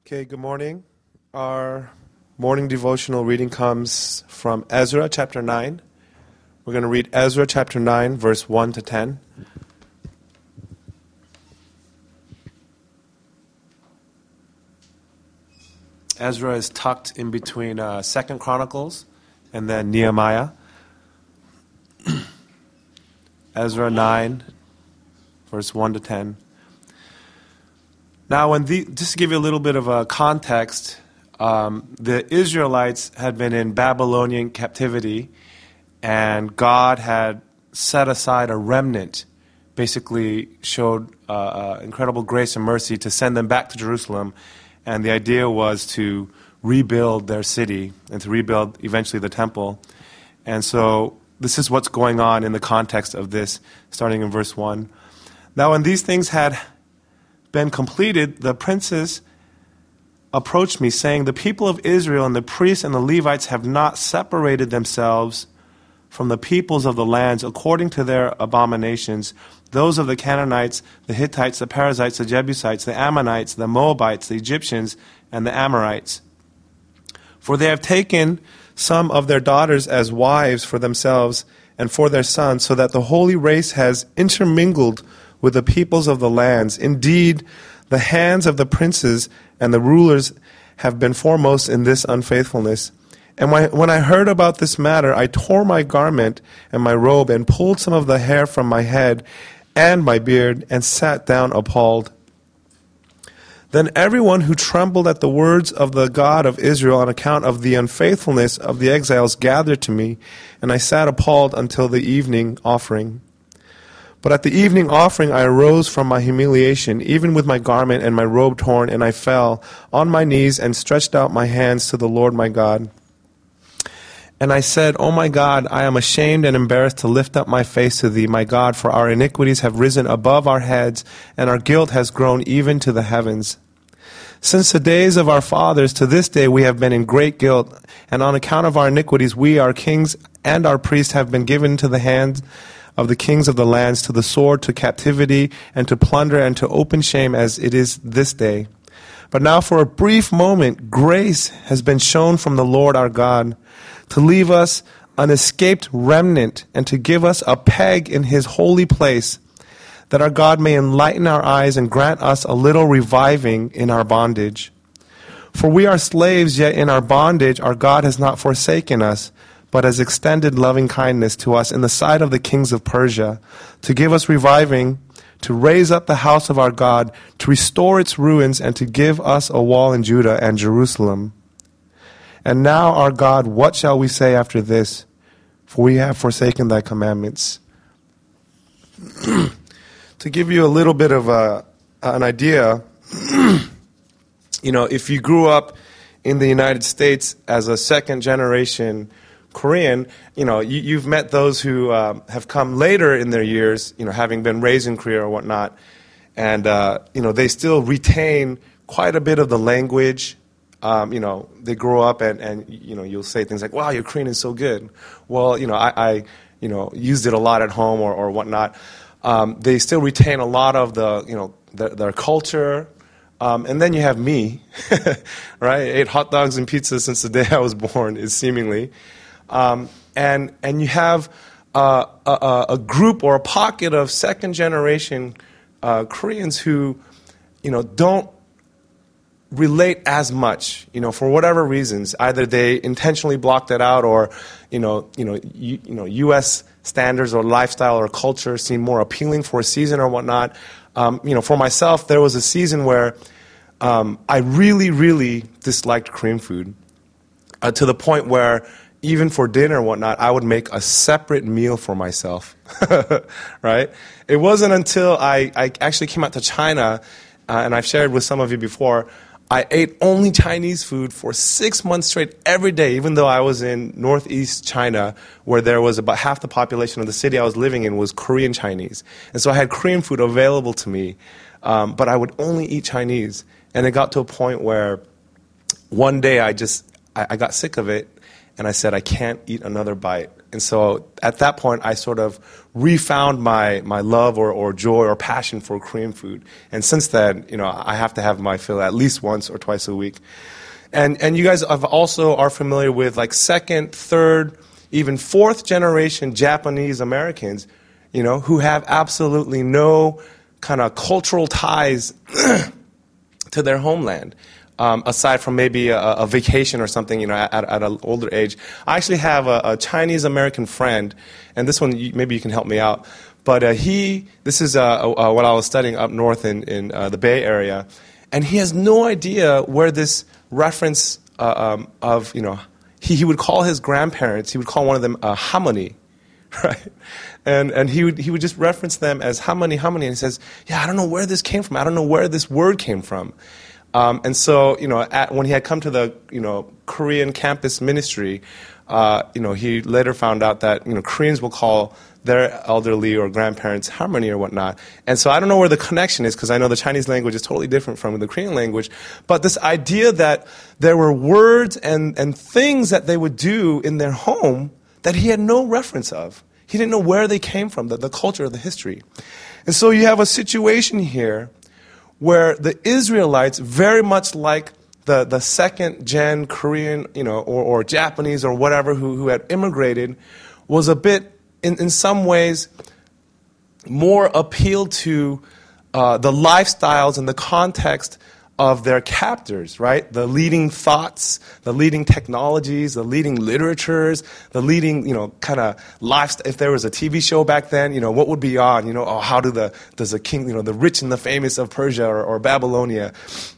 Okay, good morning. Our morning devotional reading comes from Ezra chapter 9. We're going to read Ezra chapter 9, verse 1 to 10. Ezra is tucked in between 2nd Chronicles and then Nehemiah. Ezra 9, verse 1 to 10. Now, just to give you a little bit of a context, the Israelites had been in Babylonian captivity, and God had set aside a remnant, basically showed incredible grace and mercy to send them back to Jerusalem, and the idea was to rebuild their city and to rebuild eventually the temple. And so this is what's going on in the context of this, starting in verse 1. Now, when these things had been completed, the princes approached me, saying, "The people of Israel and the priests and the Levites have not separated themselves from the peoples of the lands according to their abominations, those of the Canaanites, the Hittites, the Perizzites, the Jebusites, the Ammonites, the Moabites, the Egyptians, and the Amorites. For they have taken some of their daughters as wives for themselves and for their sons, so that the holy race has intermingled with the peoples of the lands. Indeed, the hands of the princes and the rulers have been foremost in this unfaithfulness. And when I heard about this matter, I tore my garment and my robe and pulled some of the hair from my head and my beard and sat down appalled. Then everyone who trembled at the words of the God of Israel on account of the unfaithfulness of the exiles gathered to me, and I sat appalled until the evening offering. But at the evening offering I arose from my humiliation, even with my garment and my robe torn, and I fell on my knees and stretched out my hands to the Lord my God. And I said, "O my God, I am ashamed and embarrassed to lift up my face to thee, my God, for our iniquities have risen above our heads, and our guilt has grown even to the heavens. Since the days of our fathers to this day we have been in great guilt, and on account of our iniquities we, our kings, and our priests have been given to the hands of the kings of the lands, to the sword, to captivity, and to plunder, and to open shame as it is this day. But now for a brief moment grace has been shown from the Lord our God, to leave us an escaped remnant, and to give us a peg in his holy place, that our God may enlighten our eyes and grant us a little reviving in our bondage. For we are slaves, yet in our bondage our God has not forsaken us, but has extended loving kindness to us in the sight of the kings of Persia, to give us reviving, to raise up the house of our God, to restore its ruins, and to give us a wall in Judah and Jerusalem. And now, our God, what shall we say after this? For we have forsaken thy commandments." To give you a little bit of an idea, if you grew up in the United States as a second generation Korean, you've met those who have come later in their years, having been raised in Korea or whatnot, and they still retain quite a bit of the language. They grow up and you'll say things like, "Wow, your Korean is so good." Well, I used it a lot at home or whatnot. They still retain a lot of their culture. And then you have me, right? I ate hot dogs and pizza since the day I was born, is seemingly. And you have a group or a pocket of second generation Koreans who, don't relate as much, for whatever reasons. Either they intentionally blocked it out, or U.S. standards or lifestyle or culture seem more appealing for a season or whatnot. For myself, there was a season where I really, really disliked Korean food to the point where even for dinner and whatnot, I would make a separate meal for myself, right? It wasn't until I actually came out to China, and I've shared with some of you before, I ate only Chinese food for 6 months straight every day, even though I was in northeast China, where there was about half the population of the city I was living in was Korean Chinese. And so I had Korean food available to me, but I would only eat Chinese. And it got to a point where one day I got sick of it, and I said, I can't eat another bite. And so at that point, I sort of refound my love or joy or passion for Korean food. And since then, I have to have my fill at least once or twice a week. And you guys also are familiar with like second, third, even fourth generation Japanese Americans, who have absolutely no kind of cultural ties to their homeland. Aside from maybe a vacation or something, at an older age. I actually have a Chinese-American friend, and this one, maybe you can help me out. But this is what I was studying up north in the Bay Area, and he has no idea where this reference of, he would call his grandparents, he would call one of them harmony, right? And he would just reference them as harmony, and he says, I don't know where this came from. I don't know where this word came from. And so, when he had come to the, Korean campus ministry, he later found out that, Koreans will call their elderly or grandparents harmony or whatnot. And so I don't know where the connection is, because I know the Chinese language is totally different from the Korean language. But this idea that there were words and things that they would do in their home that he had no reference of. He didn't know where they came from, the culture, the history. And so you have a situation here where the Israelites, very much like the second-gen Korean, or Japanese or whatever who had immigrated, was a bit, in some ways, more appealed to the lifestyles and the context of their captors, right? The leading thoughts, the leading technologies, the leading literatures, the leading, kind of lifestyle. If there was a TV show back then, what would be on? How does a king, the rich and the famous of Persia or Babylonia?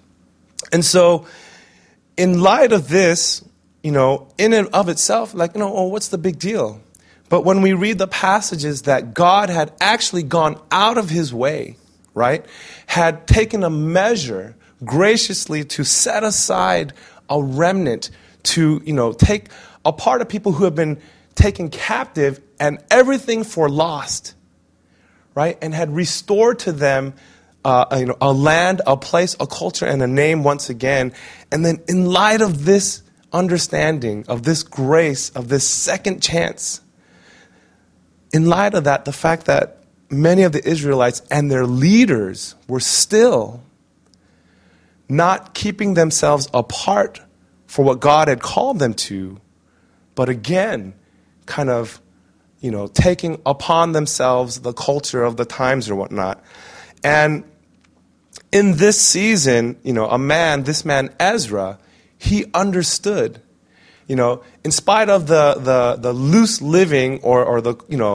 And so, in light of this, in and of itself, what's the big deal? But when we read the passages that God had actually gone out of his way, right, had taken a measure graciously to set aside a remnant to, take a part of people who have been taken captive and everything for lost, right? And had restored to them, a land, a place, a culture, and a name once again. And then in light of this understanding, of this grace, of this second chance, in light of that, the fact that many of the Israelites and their leaders were still not keeping themselves apart for what God had called them to, but again, kind of, taking upon themselves the culture of the times or whatnot. And in this season, this man Ezra, he understood, in spite of the loose living or the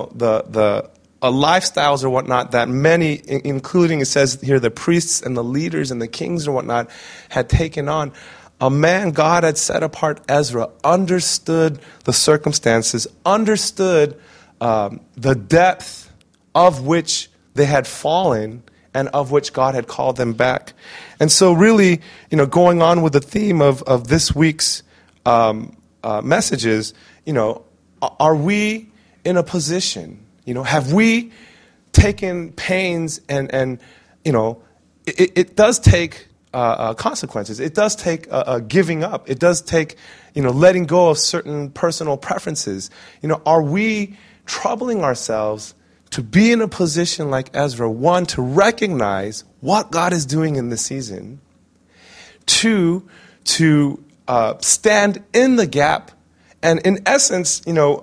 lifestyles or whatnot that many, including, it says here, the priests and the leaders and the kings or whatnot had taken on, a man God had set apart, Ezra, understood the circumstances, understood the depth of which they had fallen and of which God had called them back. And so really, going on with the theme of this week's messages, are we in a position, have we taken pains and it does take consequences. It does take giving up. It does take, letting go of certain personal preferences. Are we troubling ourselves to be in a position like Ezra, one, to recognize what God is doing in this season, two, to stand in the gap, and in essence,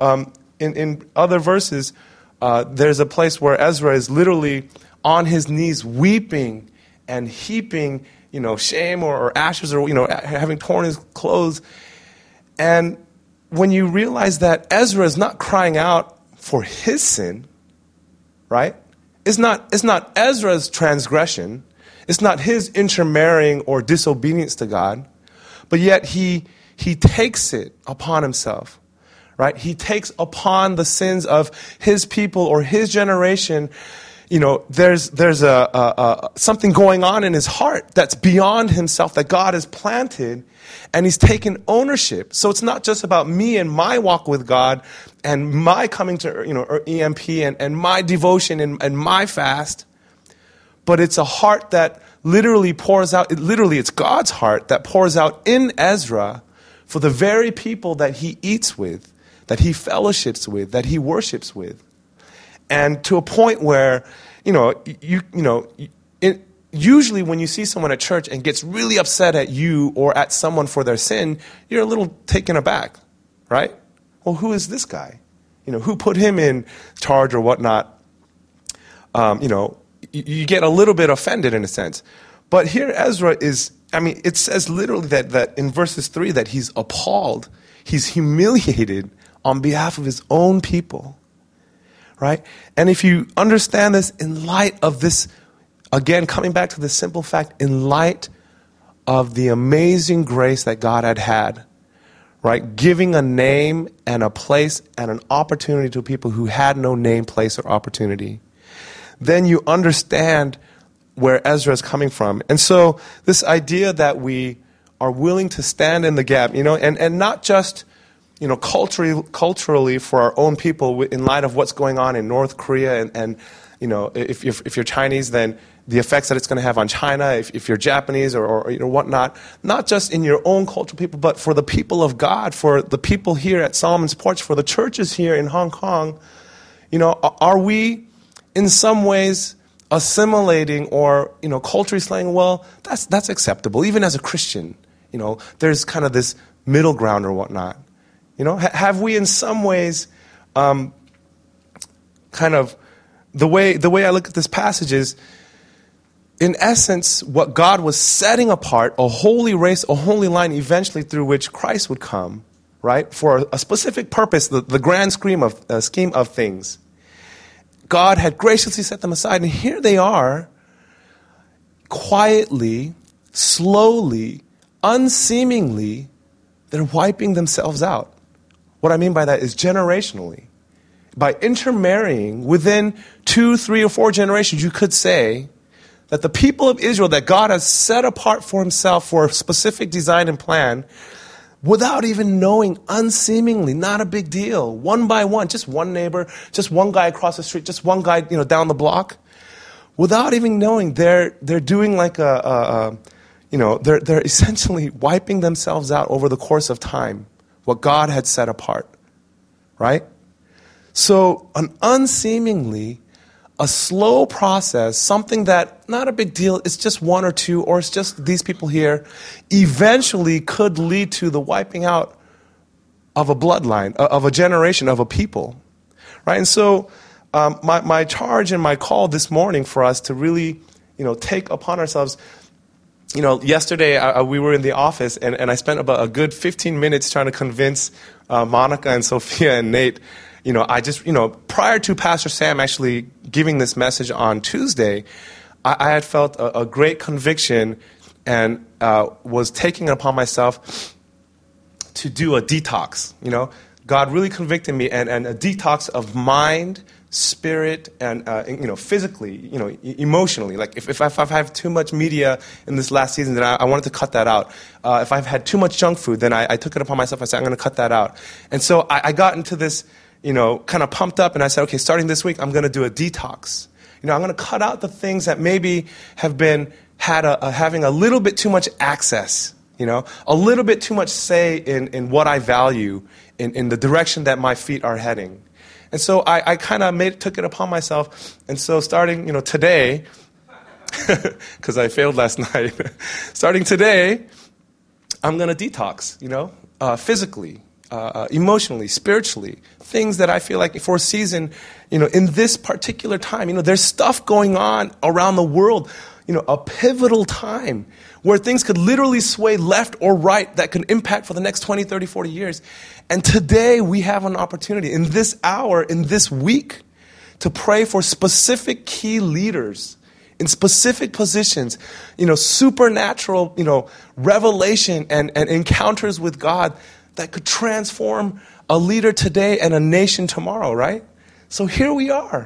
in other verses, there's a place where Ezra is literally on his knees weeping and heaping, shame or ashes or, having torn his clothes. And when you realize that Ezra is not crying out for his sin, right? It's not Ezra's transgression. It's not his intermarrying or disobedience to God. But yet he takes it upon himself, right? He takes upon the sins of his people or his generation. There's something going on in his heart that's beyond himself that God has planted, and he's taken ownership. So it's not just about me and my walk with God and my coming to EMP and my devotion and my fast, but it's a heart that literally pours out. It's God's heart that pours out in Ezra for the very people that he eats with, that he fellowships with, that he worships with. And to a point where, usually when you see someone at church and gets really upset at you or at someone for their sin, you're a little taken aback, right? Well, who is this guy? Who put him in charge or whatnot? You get a little bit offended in a sense. But here Ezra it says literally that in verses 3 that he's appalled, he's humiliated on behalf of his own people, right? And if you understand this in light of this, again, coming back to the simple fact, in light of the amazing grace that God had, right? Giving a name and a place and an opportunity to people who had no name, place, or opportunity, then you understand where Ezra is coming from. And so this idea that we are willing to stand in the gap, and not just, culturally for our own people in light of what's going on in North Korea and if you're Chinese, then the effects that it's going to have on China, if you're Japanese or whatnot, not just in your own cultural people, but for the people of God, for the people here at Solomon's Porch, for the churches here in Hong Kong, are we in some ways assimilating or, culturally saying, well, that's acceptable, even as a Christian, there's kind of this middle ground or whatnot. Have we in some ways kind of the way I look at this passage is, in essence, what God was setting apart, a holy race, a holy line, eventually through which Christ would come, right, for a specific purpose, the grand scheme of things. God had graciously set them aside, and here they are, quietly, slowly, unseemingly, they're wiping themselves out. What I mean by that is generationally. By intermarrying within 2, 3, or 4 generations, you could say that the people of Israel that God has set apart for himself for a specific design and plan, without even knowing, unseemingly, not a big deal, one by one, just one neighbor, just one guy across the street, just one guy down the block, without even knowing, they're doing like they're essentially wiping themselves out over the course of time, what God had set apart, right? So an unseemingly, a slow process, something that, not a big deal, it's just 1 or 2, or it's just these people here, eventually could lead to the wiping out of a bloodline, of a generation, of a people, right? And so my charge and my call this morning for us to really, take upon ourselves, yesterday we were in the office and I spent about a good 15 minutes trying to convince Monica and Sophia and Nate. Prior to Pastor Sam actually giving this message on Tuesday, I had felt a great conviction and was taking it upon myself to do a detox. God really convicted me, and a detox of mind, spirit, and physically, emotionally. Like if I've had too much media in this last season, then I wanted to cut that out. If I've had too much junk food, then I took it upon myself. I said, I'm going to cut that out. And so I got into this, kind of pumped up, and I said, okay, starting this week, I'm going to do a detox. I'm going to cut out the things that maybe have been having a little bit too much access, a little bit too much say in what I value, in the direction that my feet are heading. And so I kind of took it upon myself. And so starting, today, because I failed last night, starting today, I'm going to detox, physically, emotionally, spiritually, things that I feel like for a season, in this particular time, there's stuff going on around the world, a pivotal time where things could literally sway left or right that could impact for the next 20, 30, 40 years. And today we have an opportunity in this hour, in this week, to pray for specific key leaders in specific positions, supernatural, revelation and encounters with God that could transform a leader today and a nation tomorrow, right? So here we are.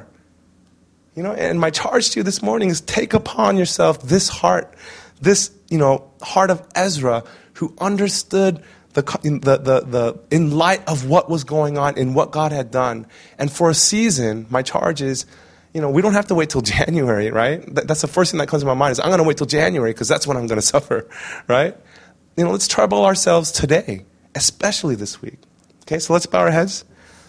And my charge to you this morning is take upon yourself this heart, this, heart of Ezra, who understood in light of what was going on, in what God had done. And for a season, my charge is, we don't have to wait till January, right? That's the first thing that comes to my mind is I'm going to wait till January because that's when I'm going to suffer, right? Let's trouble ourselves today, especially this week. Okay, so let's bow our heads.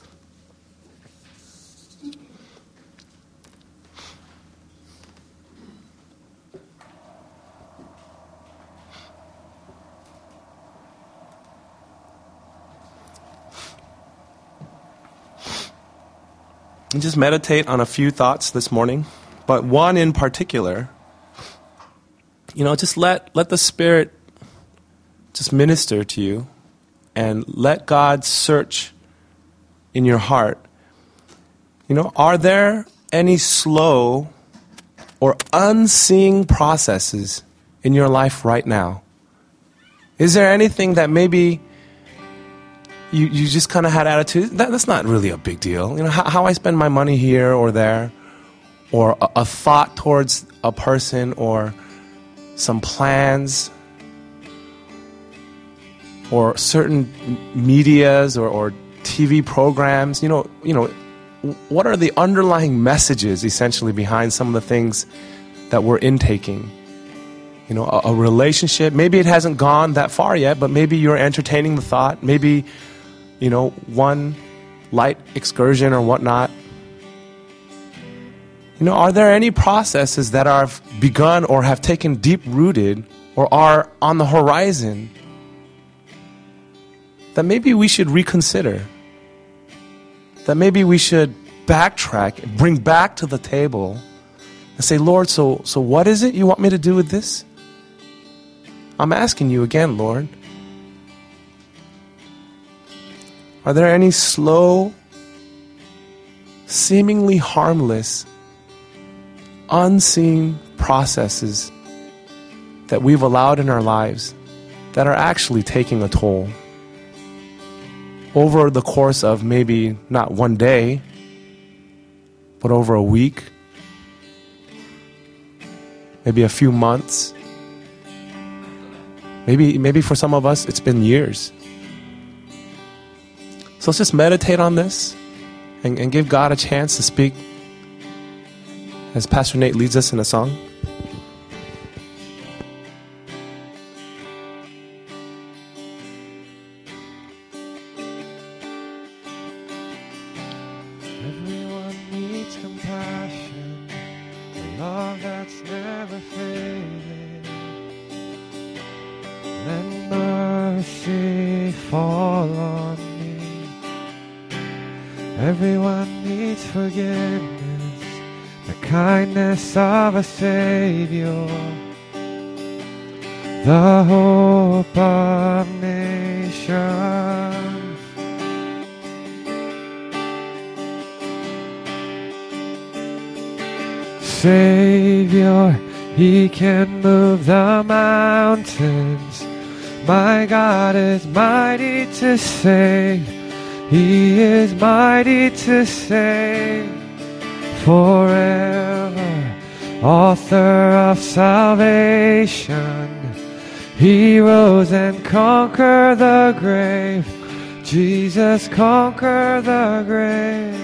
And just meditate on a few thoughts this morning, but one in particular. Just let the Spirit just minister to you, and let God search in your heart. Are there any slow or unseen processes in your life right now? Is there anything that maybe you just kind of had attitude? That's not really a big deal. How I spend my money here or there, or a thought towards a person, or some plans, or certain medias or TV programs. What are the underlying messages essentially behind some of the things that we're intaking? A relationship, maybe it hasn't gone that far yet, but maybe you're entertaining the thought. Maybe, one light excursion or whatnot. Are there any processes that are begun or have taken deep rooted or are on the horizon that maybe we should reconsider? That maybe we should backtrack, bring back to the table and say, Lord, so what is it you want me to do with this? I'm asking you again, Lord. Are there any slow, seemingly harmless, unseen processes that we've allowed in our lives that are actually taking a toll over the course of maybe not one day, but over a week, maybe a few months, maybe for some of us it's been years. So let's just meditate on this and give God a chance to speak as Pastor Nate leads us in a song. Everyone needs compassion, a love that's never fading. Let mercy fall on me. Everyone needs forgiveness, the kindness of a Savior, the hope of nations. Savior, He can move the mountains. My God is mighty to save. He is mighty to save. Forever, author of salvation. He rose and conquered the grave. Jesus conquered the grave.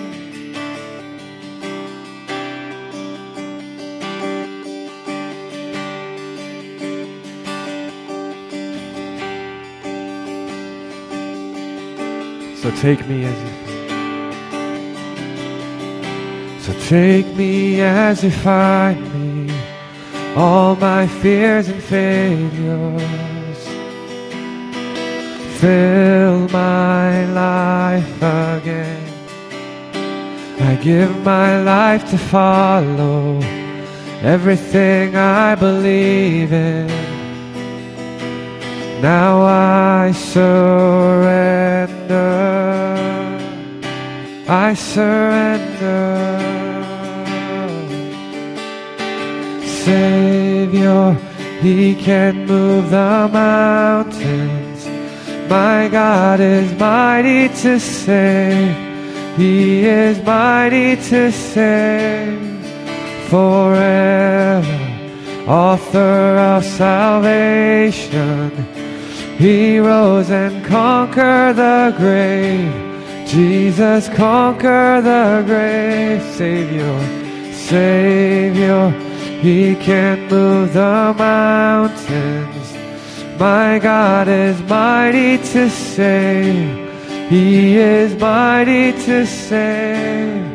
So take me as you find me, all my fears and failures. Fill my life again. I give my life to follow everything I believe in. Now I surrender. I surrender. Savior, He can move the mountains. My God is mighty to save. He is mighty to save. Forever, author of salvation. He rose and conquered the grave. Jesus conquered the grave. Savior, He can move the mountains. My God is mighty to save. He is mighty to save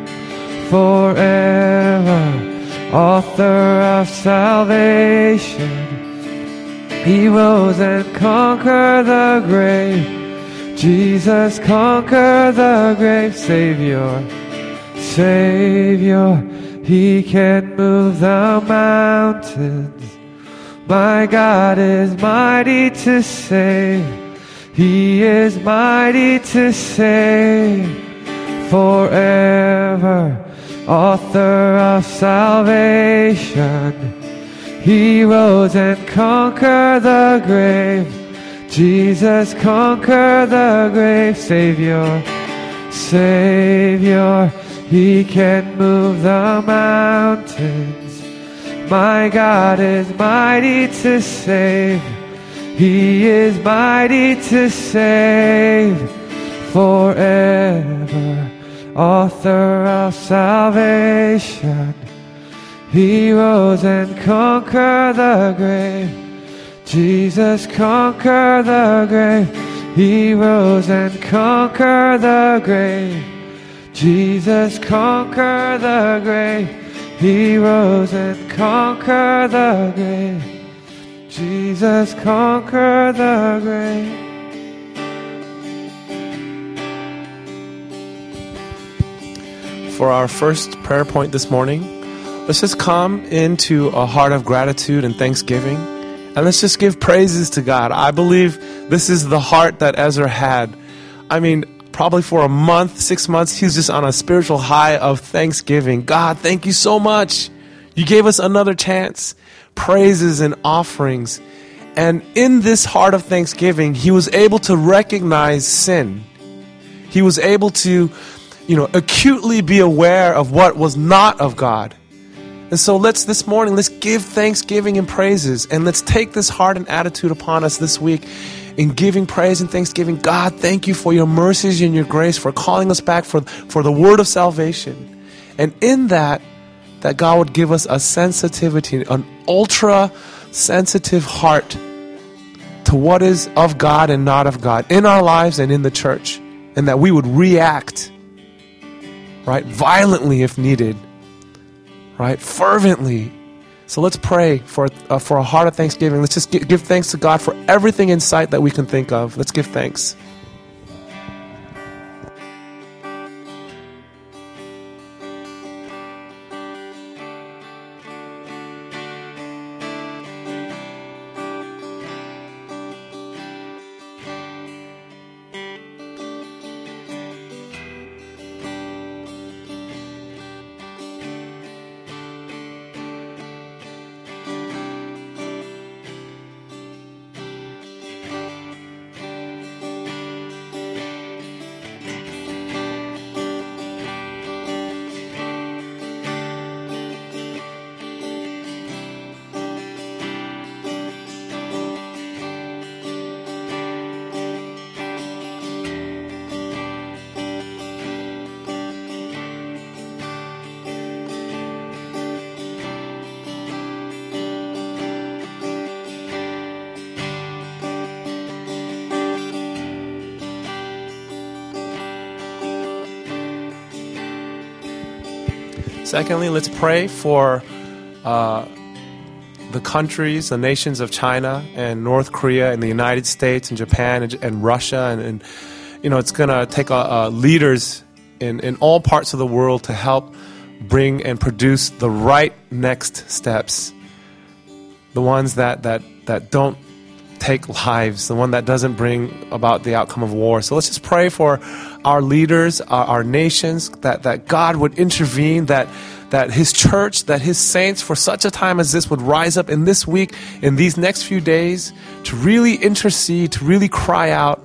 forever. Author of salvation, He rose and conquered the grave. Jesus conquered the grave. Savior, Savior, He can move the mountains. My God is mighty to save. He is mighty to save forever. Author of salvation, He rose and conquered the grave. Jesus conquered the grave. Savior, Savior, He can move the mountains. My God is mighty to save. He is mighty to save forever. Author of salvation, He rose and conquered the grave. Jesus conquered the grave. He rose and conquered the grave. Jesus conquered the grave. He rose and conquered the grave. Jesus conquered the grave. For our first prayer point this morning, let's just come into a heart of gratitude and thanksgiving, and let's just give praises to God. I believe this is the heart that Ezra had. I mean, probably for a month, 6 months, he was just on a spiritual high of thanksgiving. God, thank you so much. You gave us another chance. Praises and offerings. And in this heart of thanksgiving, he was able to recognize sin. He was able to, acutely be aware of what was not of God. And so this morning, let's give thanksgiving and praises. And let's take this heart and attitude upon us this week in giving praise and thanksgiving. God, thank you for your mercies and your grace, for calling us back for the word of salvation. And in that God would give us a sensitivity, an ultra-sensitive heart to what is of God and not of God in our lives and in the church. And that we would react, right, violently if needed, right, fervently. So let's pray for a heart of thanksgiving. Let's just give thanks to God for everything in sight that we can think of. Let's give thanks. Secondly, let's pray for the countries, the nations of China and North Korea and the United States and Japan and Russia. And it's going to take leaders in all parts of the world to help bring and produce the right next steps. The ones that don't take lives, the one that doesn't bring about the outcome of war. So let's just pray for our leaders, our nations, that God would intervene, that His church, that His saints for such a time as this would rise up in this week, in these next few days, to really intercede, to really cry out,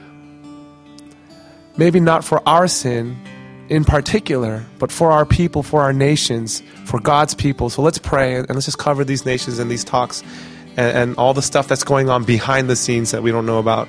maybe not for our sin in particular, but for our people, for our nations, for God's people. So let's pray, and let's just cover these nations and these talks and all the stuff that's going on behind the scenes that we don't know about.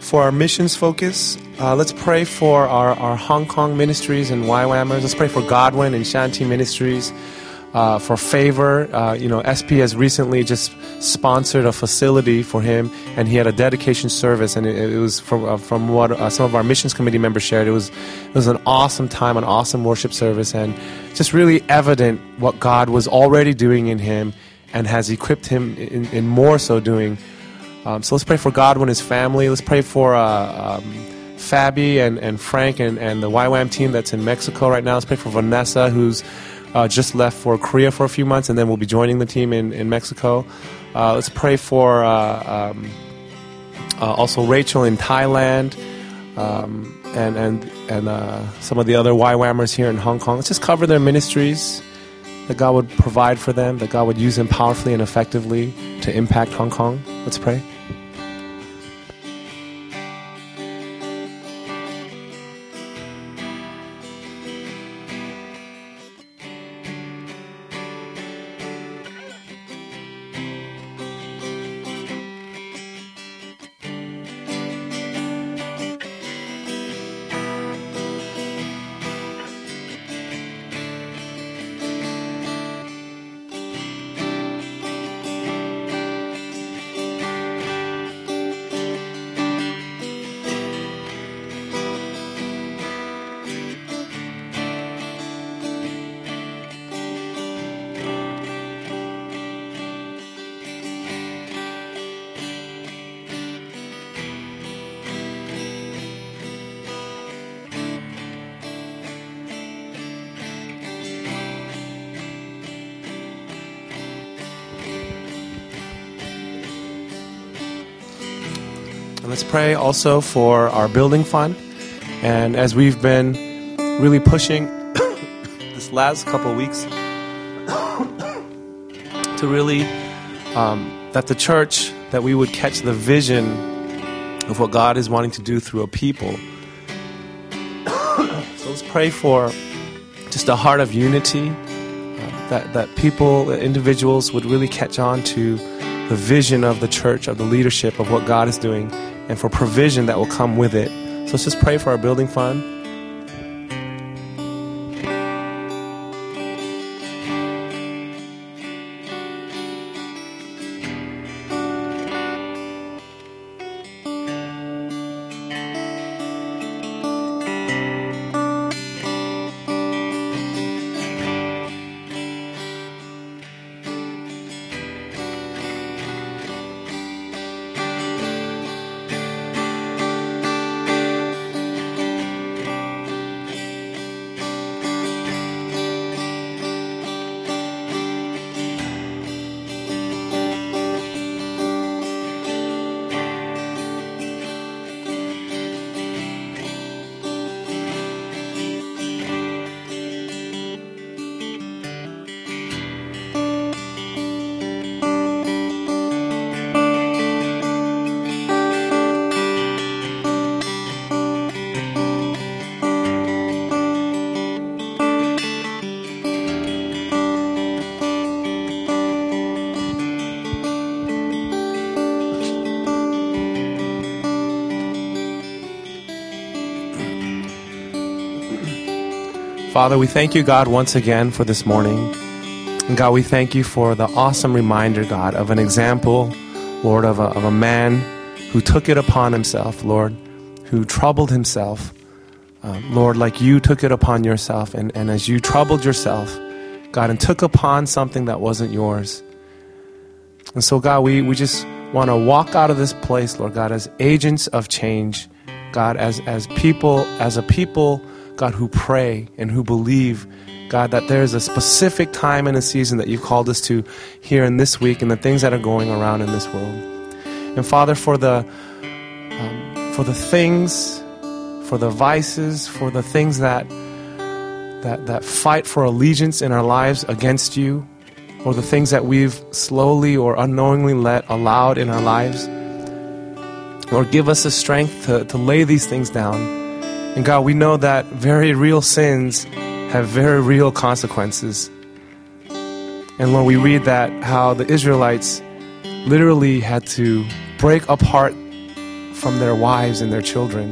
for our missions focus, let's pray for our Hong Kong ministries and YWAMers. Let's pray for Godwin and Shanti Ministries, for favor. SP has recently just sponsored a facility for him, and he had a dedication service, and it was from what some of our missions committee members shared. It was an awesome time, an awesome worship service, and just really evident what God was already doing in him and has equipped him in more so doing. So let's pray for Godwin and his family. Let's pray for Fabi and Frank and the YWAM team that's in Mexico right now. Let's pray for Vanessa, who's just left for Korea for a few months, and then will be joining the team in Mexico. Let's pray for also Rachel in Thailand, and some of the other YWAMers here in Hong Kong. Let's just cover their ministries, that God would provide for them, that God would use them powerfully and effectively to impact Hong Kong. Let's pray. Let's pray also for our building fund. And as we've been really pushing this last couple of weeks to really, that the church, that we would catch the vision of what God is wanting to do through a people. So let's pray for just a heart of unity, that people, that individuals would really catch on to the vision of the church, of the leadership, of what God is doing, and for provision that will come with it. So let's just pray for our building fund. Father, we thank you, God, once again for this morning. And God, we thank you for the awesome reminder, God, of an example, Lord, of a man who took it upon himself, Lord, who troubled himself, Lord, like you took it upon yourself. And as you troubled yourself, God, and took upon something that wasn't yours. And so, God, we just want to walk out of this place, Lord God, as agents of change, God, as people, as a people, God, who pray and who believe, God, that there is a specific time and a season that you called us to here in this week and the things that are going around in this world. And Father, for the things, for the vices, for the things that fight for allegiance in our lives against you, or the things that we've slowly or unknowingly allowed in our lives, Lord, give us the strength to lay these things down. And God, we know that very real sins have very real consequences. And Lord, we read that how the Israelites literally had to break apart from their wives and their children,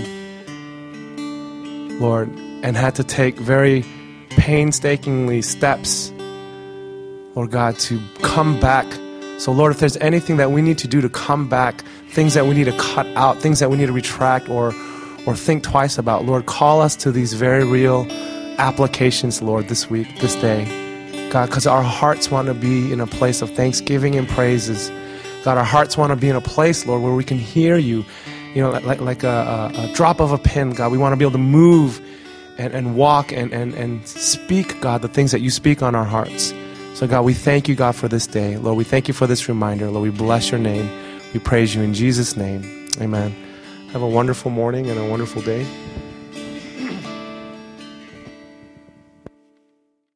Lord, and had to take very painstakingly steps, Lord God, to come back. So Lord, if there's anything that we need to do to come back, things that we need to cut out, things that we need to retract or think twice about, Lord, call us to these very real applications, Lord, this week, this day. God, because our hearts want to be in a place of thanksgiving and praises. God, our hearts want to be in a place, Lord, where we can hear you, like a drop of a pin, God. We want to be able to move and walk and speak, God, the things that you speak on our hearts. So, God, we thank you, God, for this day. Lord, we thank you for this reminder. Lord, we bless your name. We praise you in Jesus' name. Amen. Have a wonderful morning and a wonderful day.